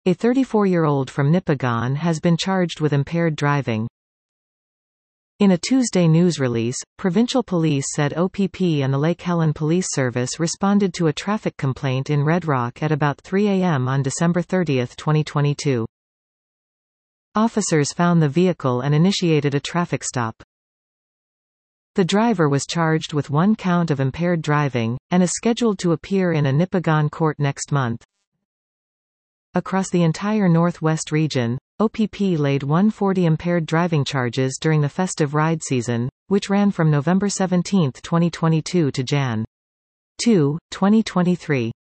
A 34-year-old from Nipigon has been charged with impaired driving. In a Tuesday news release, provincial police said OPP and the Lake Helen Police Service responded to a traffic complaint in Red Rock at about 3 a.m. on December 30, 2022. Officers found the vehicle and initiated a traffic stop. The driver was charged with 1 count of impaired driving, and is scheduled to appear in a Nipigon court next month. Across the entire Northwest region, OPP laid 140 impaired driving charges during the festive ride season, which ran from November 17, 2022 to Jan. 2, 2023.